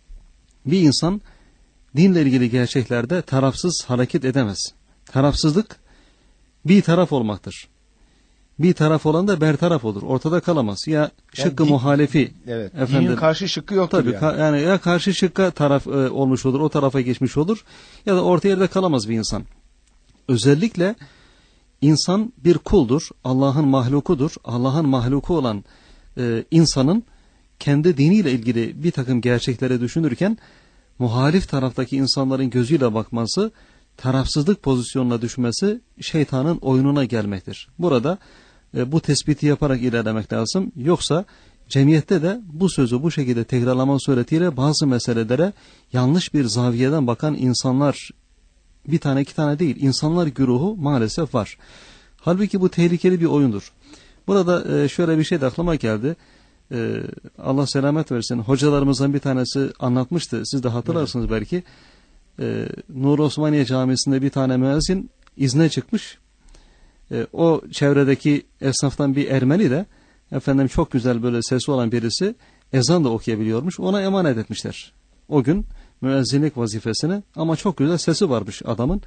bir insan dinle ilgili gerçeklerde tarafsız hareket edemez. Tarafsızlık bir taraf olmaktır. Bir taraf olan da bertaraf olur. Ortada kalamaz. Ya şıkkı yani din, muhalefi. Evet. Efendim, dinin karşı şıkkı yoktur tabii, yani. Ka- yani ya karşı şıkka taraf e, olmuş olur. O tarafa geçmiş olur. Ya da orta yerde kalamaz bir insan. Özellikle insan bir kuldur. Allah'ın mahlukudur. Allah'ın mahluku olan e, insanın kendi diniyle ilgili bir takım gerçekleri düşünürken muhalif taraftaki insanların gözüyle bakması, tarafsızlık pozisyonuna düşmesi şeytanın oyununa gelmektir. Burada e, bu tespiti yaparak ilerlemek lazım. Yoksa cemiyette de bu sözü bu şekilde tekrarlama suretiyle bazı meselelere yanlış bir zaviyeden bakan insanlar, bir tane iki tane değil, insanlar güruhu maalesef var. Halbuki bu tehlikeli bir oyundur. Burada e, şöyle bir şey de aklıma geldi. Ee, Allah selamet versin. Hocalarımızdan bir tanesi anlatmıştı. Siz de hatırlarsınız evet. belki. Ee, Nur Osmaniye Camisi'nde bir tane müezzin izne çıkmış. Ee, o çevredeki esnaftan bir Ermeni de efendim çok güzel böyle sesi olan birisi ezan da okuyabiliyormuş. Ona emanet etmişler. O gün müezzinlik vazifesini ama çok güzel sesi varmış adamın.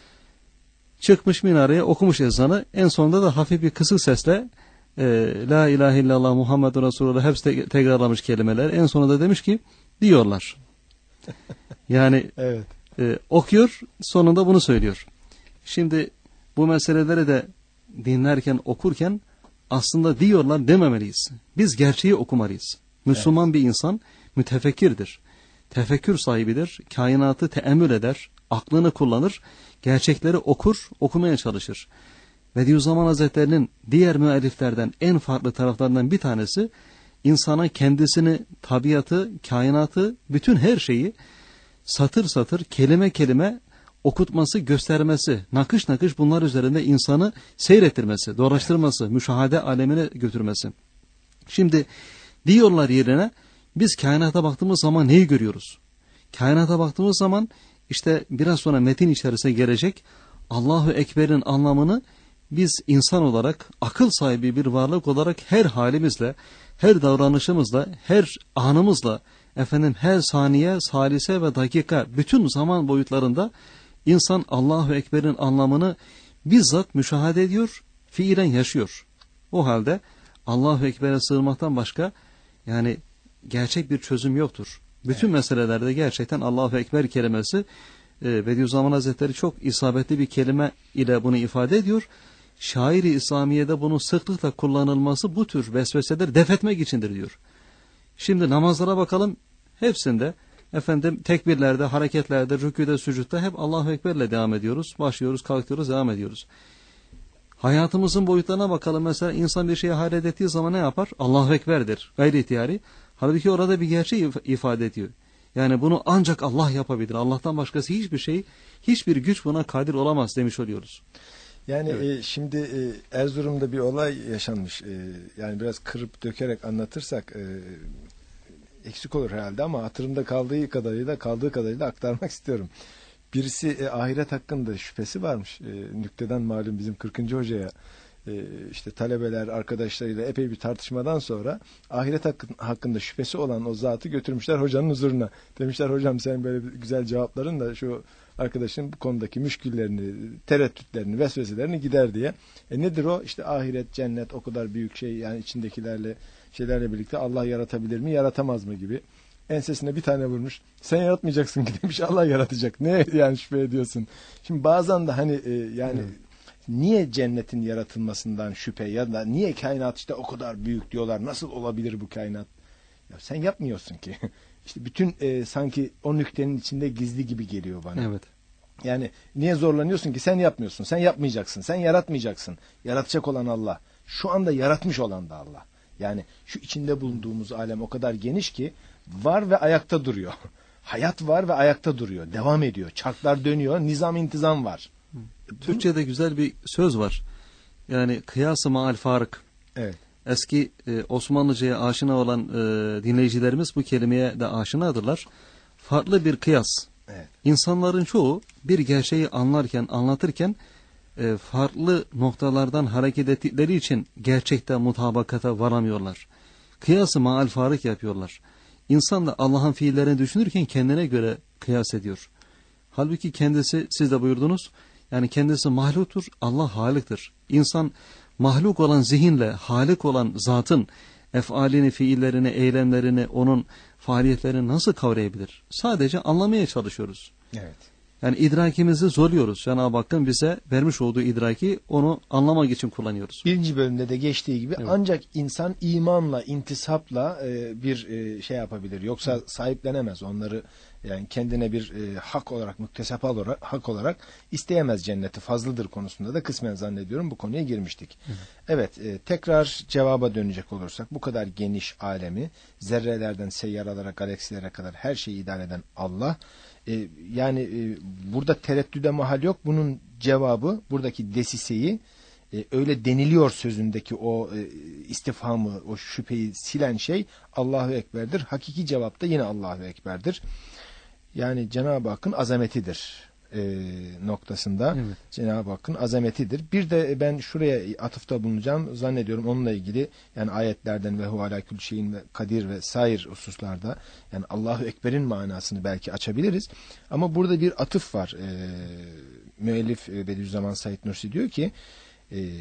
Çıkmış minareye okumuş ezanı. En sonunda da hafif bir kısık sesle La ilahe illallah Muhammedun Resulullah hepsi te- tekrarlamış kelimeler. En sonunda demiş ki diyorlar. Yani evet. e, okuyor sonunda bunu söylüyor. Şimdi bu meseleleri de dinlerken okurken aslında diyorlar dememeliyiz. Biz gerçeği okumalıyız. Müslüman evet. bir insan mütefekkirdir. Tefekkür sahibidir. Kainatı teemmül eder. Aklını kullanır. Gerçekleri okur, okumaya çalışır. Bediüzzaman Hazretleri'nin diğer müelliflerden en farklı taraflarından bir tanesi insana kendisini, tabiatı, kainatı, bütün her şeyi satır satır, kelime kelime okutması, göstermesi, nakış nakış bunlar üzerinde insanı seyrettirmesi, dolaştırması, müşahede alemine götürmesi. Şimdi diyorlar yerine biz kainata baktığımız zaman neyi görüyoruz? Kainata baktığımız zaman işte biraz sonra metin içerisine gelecek Allahu Ekber'in anlamını biz insan olarak, akıl sahibi bir varlık olarak her halimizle, her davranışımızla, her anımızla, efendim her saniye, salise ve dakika, bütün zaman boyutlarında insan Allahu Ekber'in anlamını bizzat müşahede ediyor, fiilen yaşıyor. O halde Allahu Ekber'e sığınmaktan başka yani gerçek bir çözüm yoktur. Bütün evet. meselelerde gerçekten Allahu Ekber kelimesi e, Bediüzzaman Hazretleri çok isabetli bir kelime ile bunu ifade ediyor. Şair-i İslamiye'de bunun sıklıkla kullanılması bu tür vesveseleri def etmek içindir diyor. Şimdi namazlara bakalım. Hepsinde efendim tekbirlerde, hareketlerde, rükûde, sücutta hep Allahu Ekber'le devam ediyoruz. Başlıyoruz, kalkıyoruz, devam ediyoruz. Hayatımızın boyutlarına bakalım. Mesela insan bir şeye hayret ettiği zaman ne yapar? Allahu Ekber'dir. Gayri ihtiyari. Halbuki orada bir gerçeği ifade ediyor. Yani bunu ancak Allah yapabilir. Allah'tan başkası hiçbir şey, hiçbir güç buna kadir olamaz demiş oluyoruz. Yani evet. e, şimdi e, Erzurum'da bir olay yaşanmış. E, yani biraz kırıp dökerek anlatırsak e, eksik olur herhalde ama hatırımda kaldığı kadarıyla kaldığı kadarıyla aktarmak istiyorum. Birisi e, ahiret hakkında şüphesi varmış. E, nükteden malum bizim kırkıncı hocaya e, işte talebeler arkadaşlarıyla epey bir tartışmadan sonra ahiret hakkın, hakkında şüphesi olan o zatı götürmüşler hocanın huzuruna. Demişler hocam sen böyle güzel cevapların da şu arkadaşın bu konudaki müşküllerini, tereddütlerini, vesveselerini gider diye. E nedir o? İşte ahiret, cennet o kadar büyük şey yani içindekilerle şeylerle birlikte Allah yaratabilir mi, yaratamaz mı gibi. Ensesine bir tane vurmuş. Sen yaratmayacaksın ki demiş. Allah yaratacak. Ne yani şüphe ediyorsun? Şimdi bazen de hani e, yani hmm. niye cennetin yaratılmasından şüphe ya da niye kainat işte o kadar büyük diyorlar. Nasıl olabilir bu kainat? Ya sen yapmıyorsun ki. İşte bütün e, sanki o nüktenin içinde gizli gibi geliyor bana. Evet. Yani niye zorlanıyorsun ki? Sen yapmıyorsun. Sen yapmayacaksın. Sen yaratmayacaksın. Yaratacak olan Allah. Şu anda yaratmış olan da Allah. Yani şu içinde bulunduğumuz alem o kadar geniş ki var ve ayakta duruyor. Hayat var ve ayakta duruyor. Devam ediyor. Çarklar dönüyor. Nizam intizam var. Türkçe'de güzel bir söz var. Yani kıyas-ı maal farık. Evet. Eski e, Osmanlıca'ya aşina olan e, dinleyicilerimiz bu kelimeye de aşinadırlar. Farklı bir kıyas. Evet. İnsanların çoğu bir gerçeği anlarken, anlatırken e, farklı noktalardan hareket ettikleri için gerçekte mutabakata varamıyorlar. Kıyas-ı maal farık yapıyorlar. İnsan da Allah'ın fiillerini düşünürken kendine göre kıyas ediyor. Halbuki kendisi, siz de buyurdunuz, yani kendisi mahluktur, Allah haliktir. İnsan mahluk olan zihinle halik olan zatın efalini, fiillerini, eylemlerini, onun faaliyetlerini nasıl kavrayabilir? Sadece anlamaya çalışıyoruz. Evet. Yani idrakimizi zorluyoruz. Cenab-ı Hakk'ın bize vermiş olduğu idraki onu anlamak için kullanıyoruz. Birinci bölümde de geçtiği gibi evet. ancak insan imanla, intisapla e, bir e, şey yapabilir. Yoksa evet. sahiplenemez onları. Yani kendine bir e, hak olarak, müktesep olarak, hak olarak isteyemez cenneti. Fazlıdır konusunda da kısmen zannediyorum bu konuya girmiştik. Hı. Evet, e, tekrar cevaba dönecek olursak bu kadar geniş alemi, zerrelerden seyyaralara, galaksilere kadar her şeyi idare eden Allah. E, yani e, burada tereddüde mahal yok. Bunun cevabı, buradaki desiseyi e, öyle deniliyor sözündeki o e, istifhamı, o şüpheyi silen şey Allahu Ekber'dir. Hakiki cevap da yine Allahu Ekber'dir. Yani Cenab-ı Hakk'ın azametidir e, noktasında. Evet. Cenab-ı Hakk'ın azametidir. Bir de ben şuraya atıfta bulunacağım. Zannediyorum onunla ilgili yani ayetlerden ve hu ala kül şeyin ve kadir ve sair hususlarda yani Allahu Ekber'in manasını belki açabiliriz. Ama burada bir atıf var. E, müellif e, Bediüzzaman Said Nursi diyor ki e,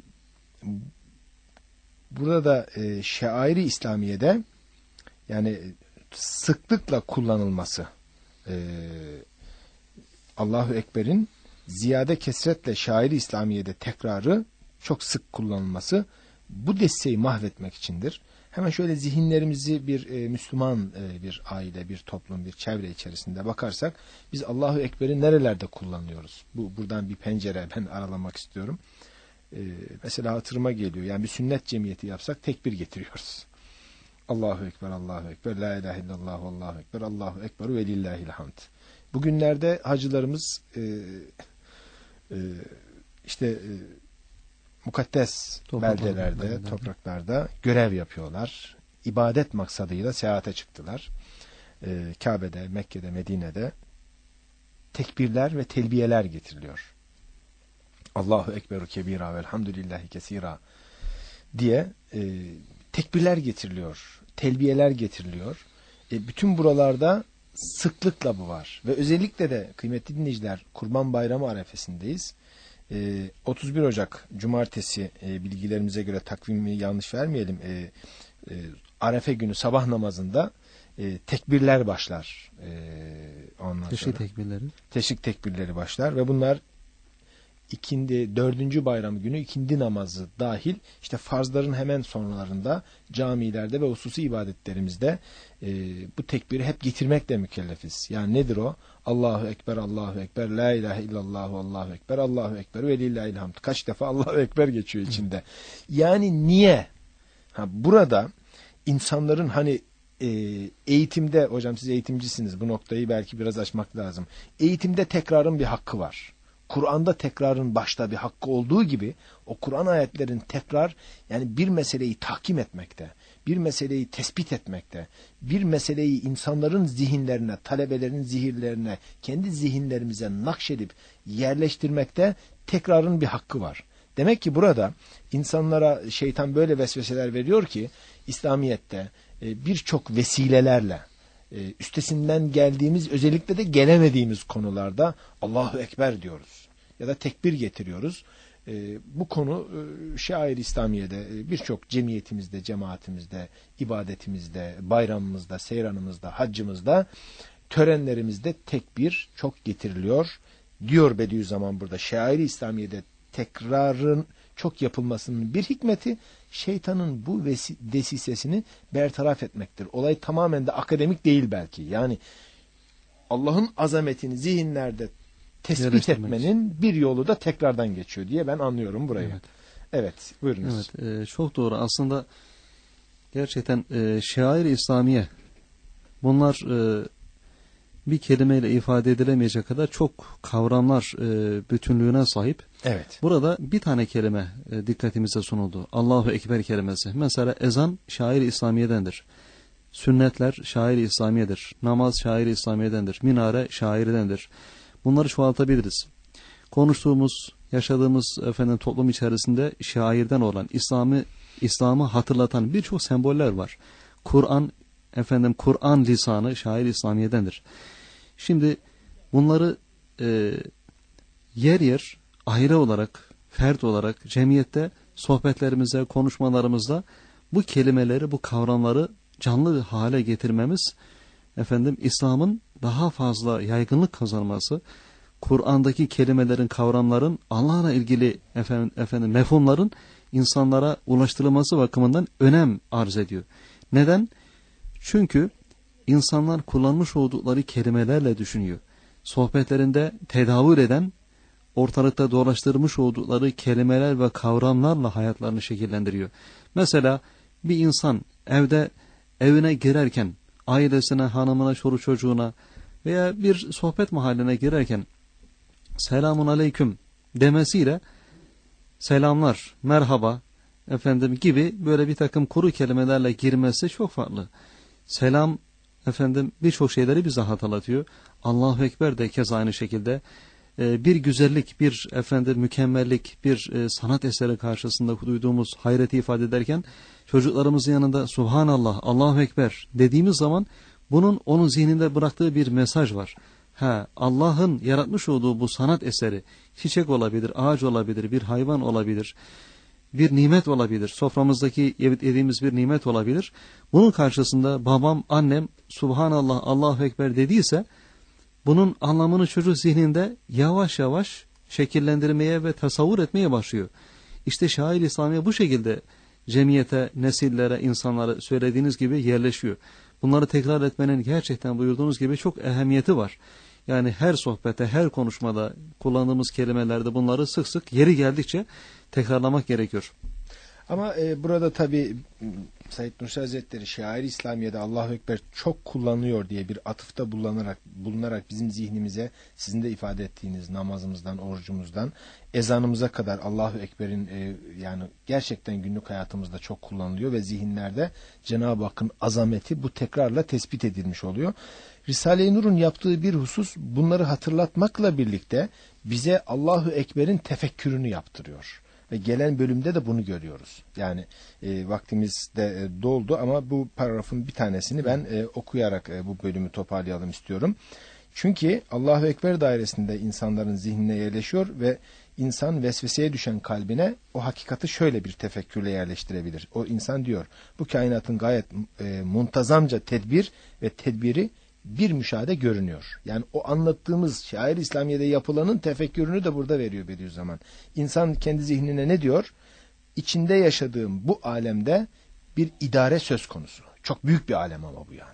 burada e, şairi İslamiye'de yani sıklıkla kullanılması Ee, Allahu Ekber'in ziyade kesretle şairi İslamiye'de tekrarı çok sık kullanılması bu desteği mahvetmek içindir. Hemen şöyle zihinlerimizi bir e, Müslüman e, bir aile, bir toplum, bir çevre içerisinde bakarsak biz Allahu Ekber'i nerelerde kullanıyoruz? Bu buradan bir pencere ben aralamak istiyorum. E, mesela hatırıma geliyor. Yani bir sünnet cemiyeti yapsak tekbir getiriyoruz. Allahu Ekber, Allahu Ekber, La ilahe illallah, Allahu Ekber, Allahu Ekber ve lillahil hamd. Bugünlerde hacılarımız e, e, işte e, mukaddes beldelerde, beldelerde, topraklarda görev yapıyorlar. İbadet maksadıyla seyahate çıktılar. E, Kabe'de, Mekke'de, Medine'de tekbirler ve telbiyeler getiriliyor. Allahu Ekberu kebira velhamdülillahi kesira diye e, tekbirler getiriliyor, telbiyeler getiriliyor. E, bütün buralarda sıklıkla bu var. Ve özellikle de kıymetli dinleyiciler Kurban Bayramı arefesindeyiz. E, otuz bir Ocak Cumartesi e, bilgilerimize göre takvimi yanlış vermeyelim. E, e, Arefe günü sabah namazında e, tekbirler başlar. E, ondan Teşrik sonra. tekbirleri. Teşrik tekbirleri başlar ve bunlar ikindi, dördüncü bayram günü ikindi namazı dahil işte farzların hemen sonralarında camilerde ve hususi ibadetlerimizde e, bu tekbiri hep getirmekle mükellefiz. Yani nedir o? Allahu Ekber, Allahu Ekber, La ilahe illallah, Allahu Ekber, Allahu Ekber ve lillahil hamd. Kaç defa Allahu Ekber geçiyor içinde. Yani niye? Ha, burada insanların hani e, eğitimde, hocam siz eğitimcisiniz, bu noktayı belki biraz açmak lazım. Eğitimde tekrarın bir hakkı var. Kur'an'da tekrarın başta bir hakkı olduğu gibi o Kur'an ayetlerin tekrar yani bir meseleyi tahkim etmekte, bir meseleyi tespit etmekte, bir meseleyi insanların zihinlerine, talebelerin zihinlerine, kendi zihinlerimize nakşedip yerleştirmekte tekrarın bir hakkı var. Demek ki burada insanlara şeytan böyle vesveseler veriyor ki İslamiyet'te birçok vesilelerle üstesinden geldiğimiz, özellikle de gelemediğimiz konularda Allahu Ekber diyoruz ya da tekbir getiriyoruz. Bu konu şair İslamiye'de birçok cemiyetimizde, cemaatimizde, ibadetimizde, bayramımızda, seyranımızda, haccımızda, törenlerimizde tekbir çok getiriliyor diyor Bediüzzaman burada. Şair İslamiye'de tekrarın çok yapılmasının bir hikmeti şeytanın bu desisesini bertaraf etmektir. Olay tamamen de akademik değil belki. Yani Allah'ın azametini zihinlerde tespit etmenin bir yolu da tekrardan geçiyor diye ben anlıyorum burayı. Evet, evet buyurunuz. Evet, e, çok doğru. Aslında gerçekten e, şair-i İslamiye bunlar e, bir kelimeyle ifade edilemeyecek kadar çok kavramlar e, bütünlüğüne sahip. Evet. Burada bir tane kelime e, dikkatimize sunuldu. Allahu Ekber kelimesi. Mesela ezan şair-i İslamiye'dendir. Sünnetler şair-i İslamiye'dir. Namaz şair-i İslamiye'dendir. Minare şairidendir. Bunları çoğaltabiliriz. Konuştuğumuz, yaşadığımız efendim toplum içerisinde şairden olan, İslam'ı İslam'ı hatırlatan birçok semboller var. Kur'an efendim Kur'an lisanı şair-i İslamiye'dendir. Şimdi bunları e, yer yer ayrı olarak, fert olarak cemiyette sohbetlerimize, konuşmalarımızda bu kelimeleri, bu kavramları canlı hale getirmemiz, efendim İslam'ın daha fazla yaygınlık kazanması, Kur'an'daki kelimelerin, kavramların, Allah'la ilgili efendim, efendim mefhumların insanlara ulaştırılması bakımından önem arz ediyor. Neden? Çünkü insanlar kullanmış oldukları kelimelerle düşünüyor. Sohbetlerinde tedavül eden, ortalıkta dolaştırmış oldukları kelimeler ve kavramlarla hayatlarını şekillendiriyor. Mesela bir insan evde evine girerken, ailesine, hanımına, çoluk çocuğuna veya bir sohbet mahalline girerken selamun aleyküm demesiyle selamlar, merhaba efendim gibi böyle bir takım kuru kelimelerle girmesi çok farklı. Selam efendim birçok şeyleri bize hatırlatıyor. Allahu Ekber de keza aynı şekilde ee, bir güzellik, bir efendim mükemmellik, bir e, sanat eseri karşısında duyduğumuz hayreti ifade ederken çocuklarımızın yanında Subhanallah, Allahu Ekber dediğimiz zaman bunun onun zihninde bıraktığı bir mesaj var. Ha, Allah'ın yaratmış olduğu bu sanat eseri çiçek olabilir, ağaç olabilir, bir hayvan olabilir, bir nimet olabilir, soframızdaki yediğimiz bir nimet olabilir. Bunun karşısında babam, annem Subhanallah, Allahu Ekber dediyse bunun anlamını çocuk zihninde yavaş yavaş şekillendirmeye ve tasavvur etmeye başlıyor. İşte şair-i İslamiye bu şekilde cemiyete, nesillere, insanlara söylediğiniz gibi yerleşiyor. Bunları tekrar etmenin gerçekten buyurduğunuz gibi çok ehemmiyeti var. Yani her sohbete, her konuşmada kullandığımız kelimelerde bunları sık sık yeri geldikçe tekrarlamak gerekiyor. Ama e, burada tabi Said Nursi Hazretleri şair-i İslamiye'de Allahu Ekber çok kullanıyor diye bir atıfta bulunarak, bulunarak bizim zihnimize, sizin de ifade ettiğiniz namazımızdan, orucumuzdan, ezanımıza kadar Allahu Ekber'in e, yani gerçekten günlük hayatımızda çok kullanılıyor ve zihinlerde Cenab-ı Hakk'ın azameti bu tekrarla tespit edilmiş oluyor. Risale-i Nur'un yaptığı bir husus bunları hatırlatmakla birlikte bize Allahu Ekber'in tefekkürünü yaptırıyor. Ve gelen bölümde de bunu görüyoruz. Yani e, vaktimiz de e, doldu ama bu paragrafın bir tanesini ben e, okuyarak e, bu bölümü toparlayalım istiyorum. Çünkü Allahu Ekber dairesinde insanların zihnine yerleşiyor ve insan vesveseye düşen kalbine o hakikati şöyle bir tefekkürle yerleştirebilir. O insan diyor, bu kainatın gayet e, muntazamca tedbir ve tedbiri bir müşahede görünüyor. Yani o anlattığımız şair İslamiye'de yapılanın tefekkürünü de burada veriyor Bediüzzaman. İnsan kendi zihnine ne diyor? İçinde yaşadığım bu alemde bir idare söz konusu. Çok büyük bir alem ama bu yani.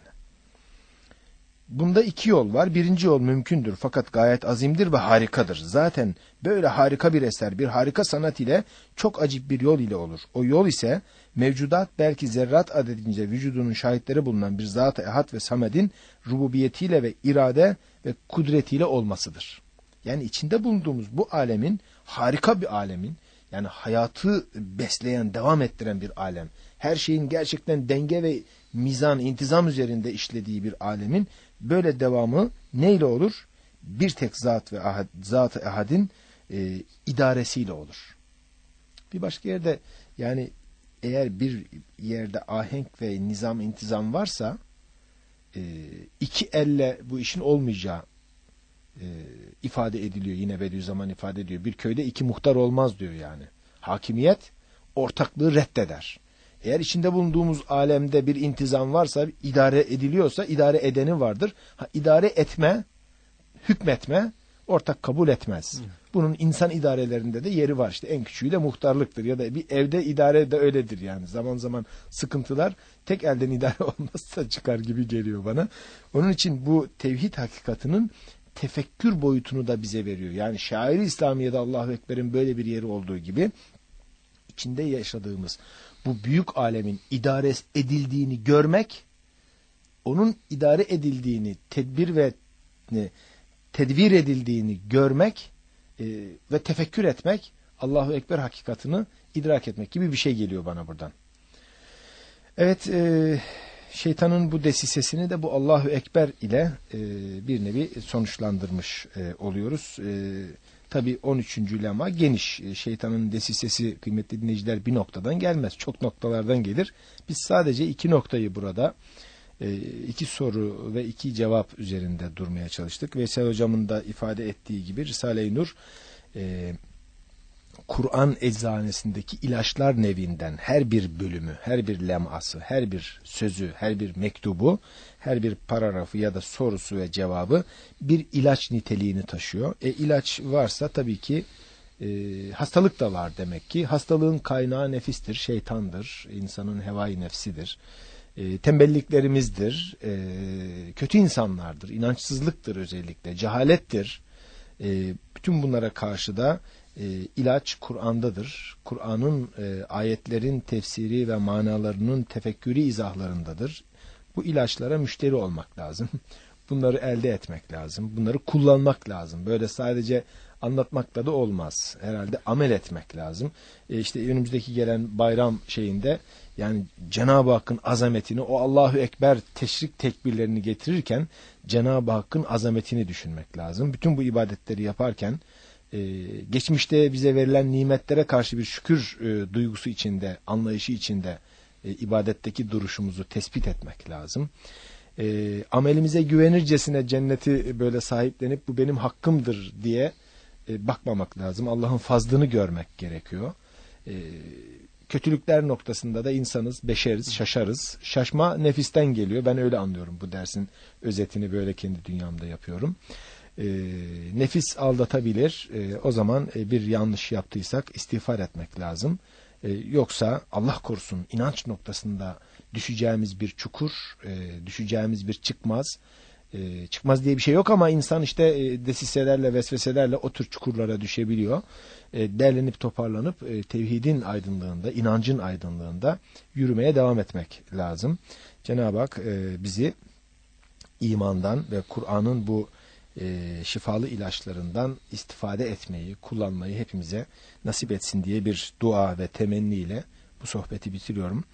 Bunda iki yol var. Birinci yol mümkündür fakat gayet azimdir ve harikadır. Zaten böyle harika bir eser, bir harika sanat ile çok acip bir yol ile olur. O yol ise mevcudat belki zerrat adedince vücudunun şahitleri bulunan bir Zat-ı Ehad ve Samed'in rububiyetiyle ve irade ve kudretiyle olmasıdır. Yani içinde bulunduğumuz bu alemin, harika bir alemin, yani hayatı besleyen, devam ettiren bir alem, her şeyin gerçekten denge ve mizan, intizam üzerinde işlediği bir alemin böyle devamı neyle olur? Bir tek zat ve ahad, Zat-ı Ehad'in e, idaresiyle olur. Bir başka yerde, yani eğer bir yerde ahenk ve nizam, intizam varsa e, iki elle bu işin olmayacağı e, ifade ediliyor. Yine Bediüzzaman ifade ediyor. Bir köyde iki muhtar olmaz diyor yani. Hakimiyet ortaklığı reddeder. Eğer içinde bulunduğumuz alemde bir intizam varsa, idare ediliyorsa idare edeni vardır. Ha, idare etme, hükmetme ortak kabul etmez. Hı. Bunun insan idarelerinde de yeri var. İşte en küçüğü de muhtarlıktır ya da bir evde idare de öyledir yani. Zaman zaman sıkıntılar tek elden idare olmazsa çıkar gibi geliyor bana. Onun için bu tevhid hakikatinin tefekkür boyutunu da bize veriyor. Yani şair-i İslamiye'de Allahu Ekber'in böyle bir yeri olduğu gibi içinde yaşadığımız bu büyük alemin idare edildiğini görmek, onun idare edildiğini, tedbir ve tedbir edildiğini görmek e, ve tefekkür etmek, Allahu Ekber hakikatını idrak etmek gibi bir şey geliyor bana buradan. Evet, e, şeytanın bu desisesini de bu Allahu Ekber ile e, bir nevi sonuçlandırmış e, oluyoruz. E, Tabi on üçüncü lema geniş. Şeytanın desisesi kıymetli dinleyiciler bir noktadan gelmez. Çok noktalardan gelir. Biz sadece iki noktayı burada iki soru ve iki cevap üzerinde durmaya çalıştık. Veysel Hocam'ın da ifade ettiği gibi Risale-i Nur Kur'an eczanesindeki ilaçlar nevinden her bir bölümü, her bir leması, her bir sözü, her bir mektubu, her bir paragrafı ya da sorusu ve cevabı bir ilaç niteliğini taşıyor. E ilaç varsa tabii ki e, hastalık da var demek ki. Hastalığın kaynağı nefistir, şeytandır, insanın hevai nefsidir. E, tembelliklerimizdir, e, kötü insanlardır, inançsızlıktır özellikle, cehalettir. E, bütün bunlara karşı da E, ilaç Kur'an'dadır. Kur'an'ın e, ayetlerin tefsiri ve manalarının tefekkürü izahlarındadır. Bu ilaçlara müşteri olmak lazım. Bunları elde etmek lazım. Bunları kullanmak lazım. Böyle sadece anlatmakla da olmaz. Herhalde amel etmek lazım. E, işte önümüzdeki gelen bayram şeyinde yani Cenab-ı Hakk'ın azametini, o Allahu Ekber teşrik tekbirlerini getirirken Cenab-ı Hakk'ın azametini düşünmek lazım. Bütün bu ibadetleri yaparken Ee, geçmişte bize verilen nimetlere karşı bir şükür e, duygusu içinde, anlayışı içinde e, ibadetteki duruşumuzu tespit etmek lazım. E, amelimize güvenircesine cenneti böyle sahiplenip bu benim hakkımdır diye e, bakmamak lazım. Allah'ın fazlını görmek gerekiyor. E, kötülükler noktasında da insanız, beşeriz, şaşarız. Şaşma nefisten geliyor. Ben öyle anlıyorum, bu dersin özetini böyle kendi dünyamda yapıyorum. E, nefis aldatabilir. E, o zaman e, bir yanlış yaptıysak istiğfar etmek lazım. E, yoksa Allah korusun inanç noktasında düşeceğimiz bir çukur, e, düşeceğimiz bir çıkmaz. E, çıkmaz diye bir şey yok ama insan işte e, desiselerle, vesveselerle o tür çukurlara düşebiliyor. E, derlenip toparlanıp e, tevhidin aydınlığında, inancın aydınlığında yürümeye devam etmek lazım. Cenab-ı Hak e, bizi imandan ve Kur'an'ın bu E, şifalı ilaçlarından istifade etmeyi, kullanmayı hepimize nasip etsin diye bir dua ve temenniyle bu sohbeti bitiriyorum.